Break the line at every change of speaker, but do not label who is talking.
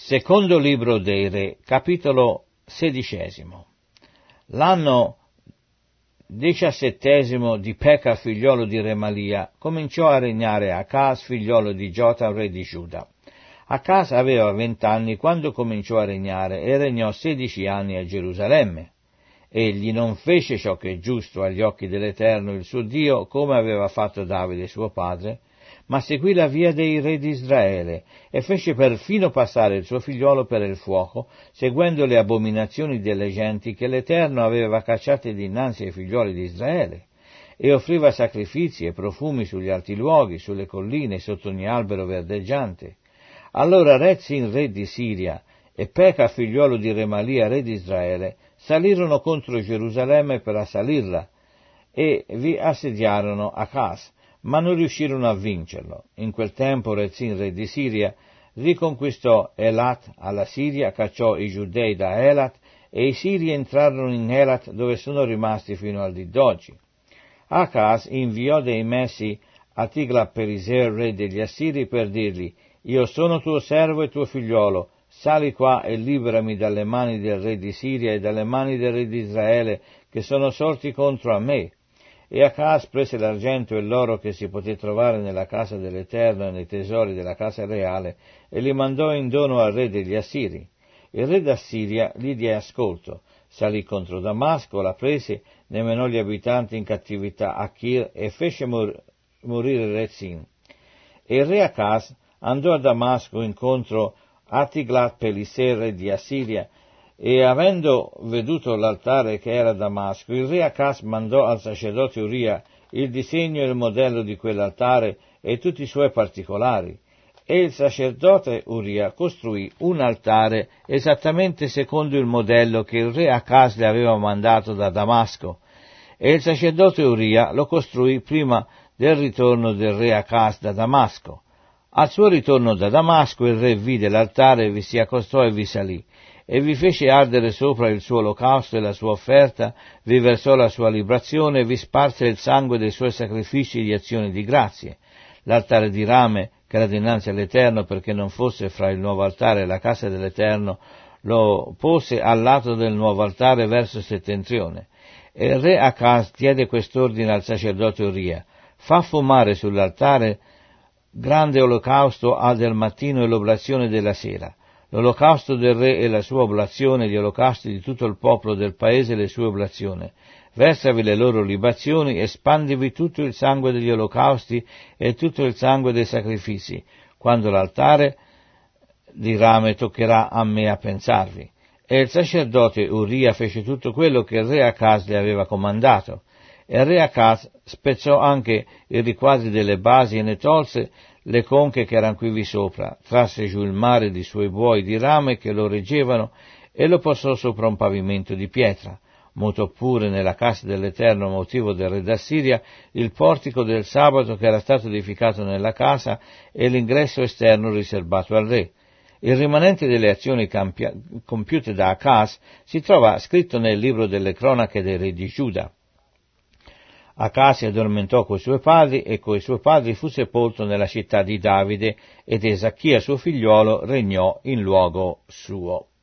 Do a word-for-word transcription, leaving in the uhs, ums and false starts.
Secondo libro dei Re, capitolo sedicesimo. L'anno diciassettesimo di Peca, figliolo di Remalia, cominciò a regnare Acaz, figliolo di Jotam, re di Giuda. Acaz aveva vent'anni quando cominciò a regnare e regnò sedici anni a Gerusalemme. Egli non fece ciò che è giusto agli occhi dell'Eterno, il suo Dio, come aveva fatto Davide suo padre, ma seguì la via dei re di Israele e fece perfino passare il suo figliolo per il fuoco, seguendo le abominazioni delle genti che l'Eterno aveva cacciate dinanzi ai figlioli di Israele, e offriva sacrifici e profumi sugli alti luoghi, sulle colline, sotto ogni albero verdeggiante. Allora Rezin, re di Siria, e Peca, figliolo di Remalia, re di Israele, salirono contro Gerusalemme per assalirla, e vi assediarono Acaz, ma non riuscirono a vincerlo. In quel tempo Rezin, re di Siria, riconquistò Elat alla Siria, cacciò i giudei da Elat, e i siri entrarono in Elat, dove sono rimasti fino al dì d'oggi. Acaz inviò dei messi a Tiglat-Pileser, re degli Assiri, per dirgli: «Io sono tuo servo e tuo figliolo, sali qua e liberami dalle mani del re di Siria e dalle mani del re di Israele, che sono sorti contro a me». E Acaz prese l'argento e l'oro che si poté trovare nella casa dell'Eterno e nei tesori della casa reale e li mandò in dono al re degli Assiri. Il re d'Assiria gli diede ascolto, salì contro Damasco, la prese, ne menò gli abitanti in cattività a Kir e fece mor- morire Rezin. E il re Acaz andò a Damasco incontro a Tiglat-Pileser, re di Assiria, e avendo veduto l'altare che era a Damasco, il re Acaz mandò al sacerdote Uria il disegno e il modello di quell'altare e tutti i suoi particolari. E il sacerdote Uria costruì un altare esattamente secondo il modello che il re Acaz le aveva mandato da Damasco. E il sacerdote Uria lo costruì prima del ritorno del re Acaz da Damasco. Al suo ritorno da Damasco il re vide l'altare, vi si accostò e vi salì, e vi fece ardere sopra il suo olocausto e la sua offerta, vi versò la sua libazione e vi sparse il sangue dei suoi sacrifici di azione di grazie. L'altare di rame, che era dinanzi all'Eterno, perché non fosse fra il nuovo altare e la casa dell'Eterno, lo pose al lato del nuovo altare verso settentrione. E il re Acaz diede quest'ordine al sacerdote Uria: «Fa fumare sull'altare grande olocausto al del mattino e l'oblazione della sera. L'olocausto del re e la sua oblazione, gli olocausti di tutto il popolo del paese e le sue oblazioni. Versavi le loro libazioni e spandivi tutto il sangue degli olocausti e tutto il sangue dei sacrifici, quando l'altare di rame toccherà a me a pensarvi». E il sacerdote Uria fece tutto quello che il re Acaz le aveva comandato. E il re Acaz spezzò anche i riquadri delle basi e ne tolse le conche che erano quivi sopra, trasse giù il mare di suoi buoi di rame che lo reggevano e lo posò sopra un pavimento di pietra. Mutò pure nella casa dell'Eterno, motivo del re d'Assiria, il portico del sabato che era stato edificato nella casa e l'ingresso esterno riservato al re. Il rimanente delle azioni campia- compiute da Acaz si trova scritto nel libro delle cronache dei re di Giuda. Acaz si addormentò coi suoi padri e coi suoi padri fu sepolto nella città di Davide ed Esachia suo figliuolo regnò in luogo suo.